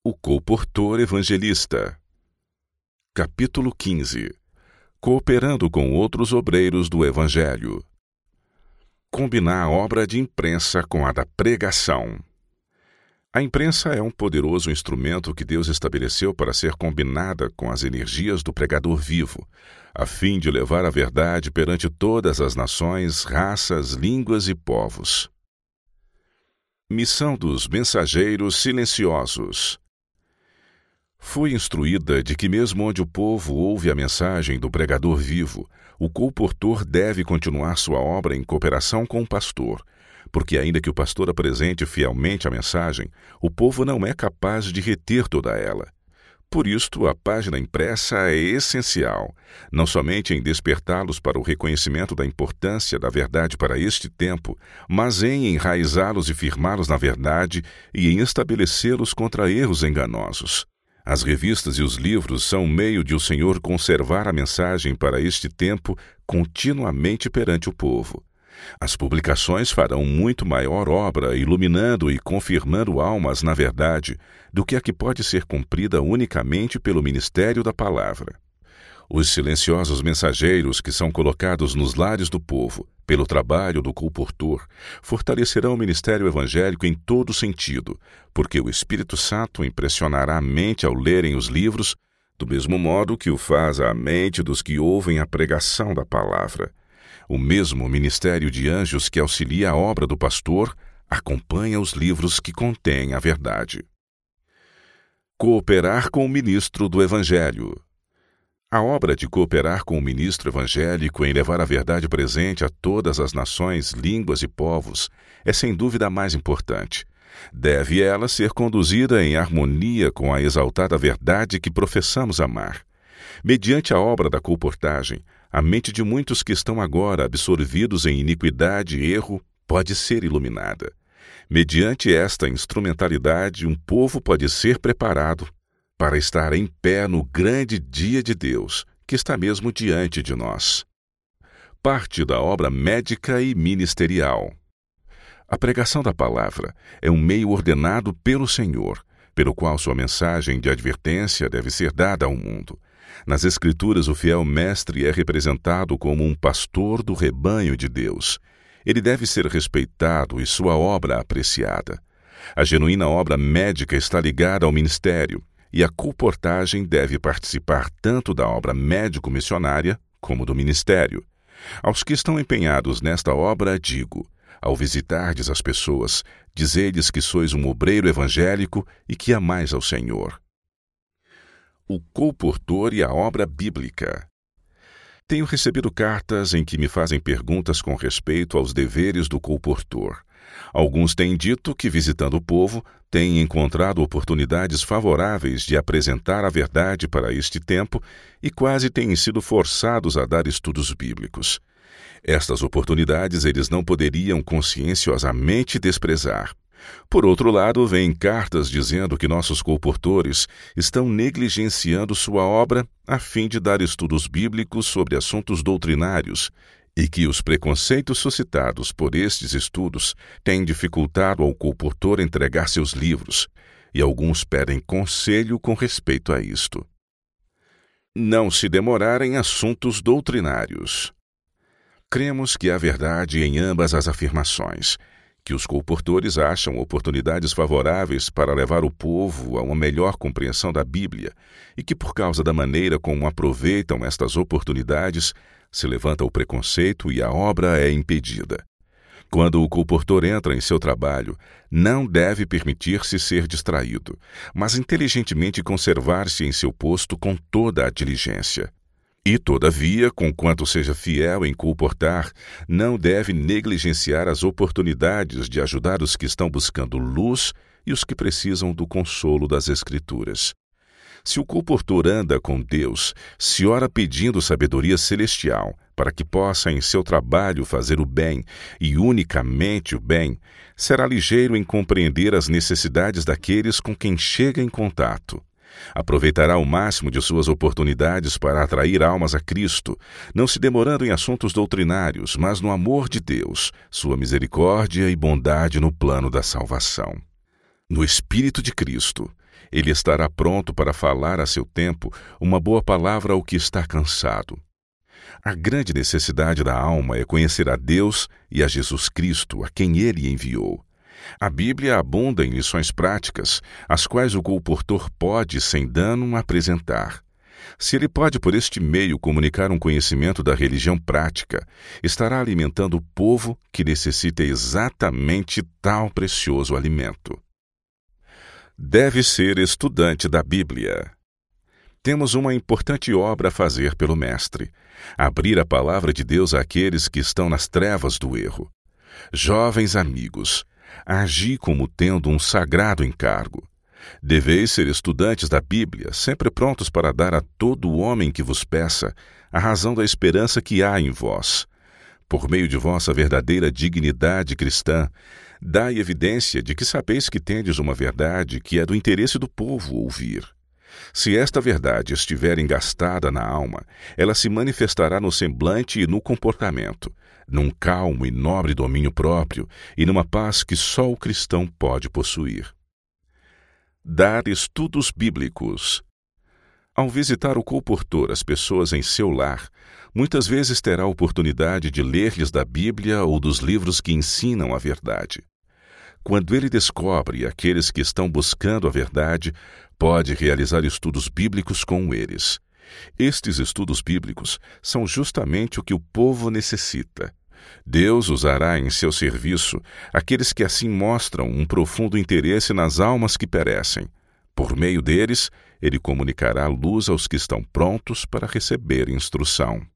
O colportor evangelista. Capítulo 15. Cooperando com outros obreiros do Evangelho. Combinar a obra de imprensa com a da pregação. A imprensa é um poderoso instrumento que Deus estabeleceu para ser combinada com as energias do pregador vivo, a fim de levar a verdade perante todas as nações, raças, línguas e povos. Missão dos mensageiros silenciosos. Fui instruída de que mesmo onde o povo ouve a mensagem do pregador vivo, o colportor deve continuar sua obra em cooperação com o pastor, porque ainda que o pastor apresente fielmente a mensagem, o povo não é capaz de reter toda ela. Por isto, a página impressa é essencial, não somente em despertá-los para o reconhecimento da importância da verdade para este tempo, mas em enraizá-los e firmá-los na verdade e em estabelecê-los contra erros enganosos. As revistas e os livros são um meio de o Senhor conservar a mensagem para este tempo continuamente perante o povo. As publicações farão muito maior obra iluminando e confirmando almas na verdade do que a que pode ser cumprida unicamente pelo ministério da palavra. Os silenciosos mensageiros que são colocados nos lares do povo, pelo trabalho do colportor, fortalecerão o ministério evangélico em todo sentido, porque o Espírito Santo impressionará a mente ao lerem os livros, do mesmo modo que o faz a mente dos que ouvem a pregação da palavra. O mesmo ministério de anjos que auxilia a obra do pastor acompanha os livros que contêm a verdade. Cooperar com o ministro do Evangelho. A obra de cooperar com o ministro evangélico em levar a verdade presente a todas as nações, línguas e povos é sem dúvida a mais importante. Deve ela ser conduzida em harmonia com a exaltada verdade que professamos amar. Mediante a obra da colportagem, a mente de muitos que estão agora absorvidos em iniquidade e erro pode ser iluminada. Mediante esta instrumentalidade, um povo pode ser preparado para estar em pé no grande dia de Deus, que está mesmo diante de nós. Parte da obra médica e ministerial. A pregação da palavra é um meio ordenado pelo Senhor, pelo qual sua mensagem de advertência deve ser dada ao mundo. Nas Escrituras, o fiel mestre é representado como um pastor do rebanho de Deus. Ele deve ser respeitado e sua obra apreciada. A genuína obra médica está ligada ao ministério, e a colportagem deve participar tanto da obra médico-missionária como do ministério. Aos que estão empenhados nesta obra, digo: ao visitardes as pessoas, dizei-lhes que sois um obreiro evangélico e que amais ao Senhor. O colportor e a obra bíblica. Tenho recebido cartas em que me fazem perguntas com respeito aos deveres do colportor. Alguns têm dito que, visitando o povo, têm encontrado oportunidades favoráveis de apresentar a verdade para este tempo e quase têm sido forçados a dar estudos bíblicos. Estas oportunidades eles não poderiam conscienciosamente desprezar. Por outro lado, vêm cartas dizendo que nossos colportores estão negligenciando sua obra a fim de dar estudos bíblicos sobre assuntos doutrinários e que os preconceitos suscitados por estes estudos têm dificultado ao colportor entregar seus livros, e alguns pedem conselho com respeito a isto. Não se demorar em assuntos doutrinários. Cremos que há verdade em ambas as afirmações, que os colportores acham oportunidades favoráveis para levar o povo a uma melhor compreensão da Bíblia e que, por causa da maneira como aproveitam estas oportunidades, se levanta o preconceito e a obra é impedida. Quando o colportor entra em seu trabalho, não deve permitir-se ser distraído, mas inteligentemente conservar-se em seu posto com toda a diligência. E, todavia, conquanto seja fiel em colportar, não deve negligenciar as oportunidades de ajudar os que estão buscando luz e os que precisam do consolo das Escrituras. Se o colportor anda com Deus, se ora pedindo sabedoria celestial para que possa em seu trabalho fazer o bem e unicamente o bem, será ligeiro em compreender as necessidades daqueles com quem chega em contato. Aproveitará o máximo de suas oportunidades para atrair almas a Cristo, não se demorando em assuntos doutrinários, mas no amor de Deus, sua misericórdia e bondade no plano da salvação. No Espírito de Cristo, ele estará pronto para falar a seu tempo uma boa palavra ao que está cansado. A grande necessidade da alma é conhecer a Deus e a Jesus Cristo, a quem ele enviou. A Bíblia abunda em lições práticas, as quais o colportor pode, sem dano, apresentar. Se ele pode, por este meio, comunicar um conhecimento da religião prática, estará alimentando o povo que necessita exatamente tal precioso alimento. Deve ser estudante da Bíblia. Temos uma importante obra a fazer pelo Mestre: abrir a palavra de Deus àqueles que estão nas trevas do erro. Jovens amigos, agi como tendo um sagrado encargo. Deveis ser estudantes da Bíblia, sempre prontos para dar a todo homem que vos peça a razão da esperança que há em vós. Por meio de vossa verdadeira dignidade cristã, dai evidência de que sabeis que tendes uma verdade que é do interesse do povo ouvir. Se esta verdade estiver engastada na alma, ela se manifestará no semblante e no comportamento, num calmo e nobre domínio próprio e numa paz que só o cristão pode possuir. Dar estudos bíblicos. Ao visitar o colportor as pessoas em seu lar, muitas vezes terá a oportunidade de ler-lhes da Bíblia ou dos livros que ensinam a verdade. Quando ele descobre aqueles que estão buscando a verdade, pode realizar estudos bíblicos com eles. Estes estudos bíblicos são justamente o que o povo necessita. Deus usará em seu serviço aqueles que assim mostram um profundo interesse nas almas que perecem. Por meio deles, ele comunicará luz aos que estão prontos para receber instrução.